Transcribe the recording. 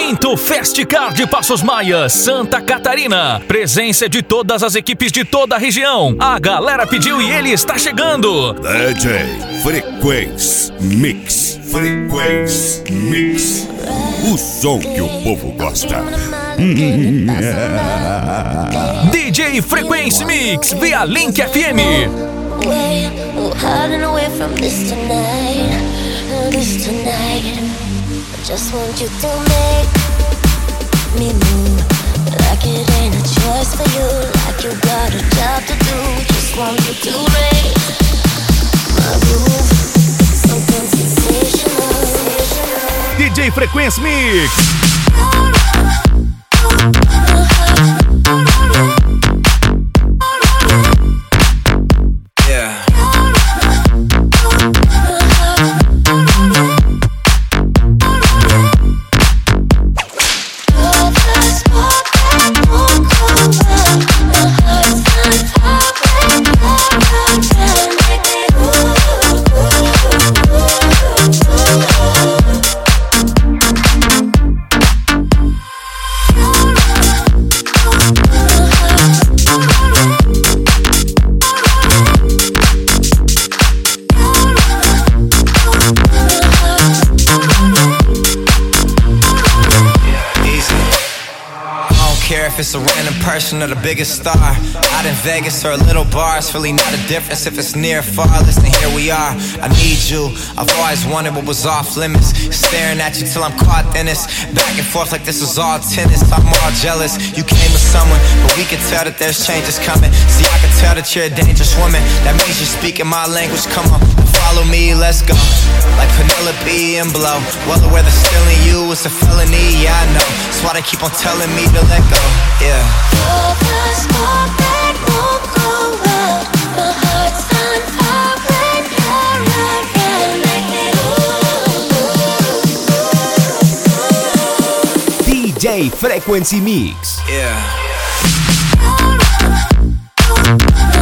5º Festcar de Passos Maia, Santa Catarina. Presença de todas as equipes de toda a região. A galera pediu e ele está chegando. DJ Frequency Mix. Frequency Mix. O som que o povo gosta. DJ Frequency Mix via Link FM. Hiding away from this tonight. I just want you to make me move, like it ain't a choice for you, like you got a job to do. Just want you to raise my roof, something sensational. DJ Frequency Mix. If it's a random person or the biggest star out in Vegas or a little bar, it's really not a difference if it's near or far. Listen, here we are, I need you. I've always wondered what was off limits, staring at you till I'm caught in this, back and forth like this is all tennis. I'm all jealous, you came with someone, but we can tell that there's changes coming. See, I can tell that you're a dangerous woman, that means you're speaking my language. Come on, follow me, let's go. Like Penelope and Blow, well aware that stealing you is a felony, yeah I know. That's why they keep on telling me to let go. Yeah. All the smoke that won't go out. My heart's on fire when you're around. Make me DJ Frequency Mix. Yeah.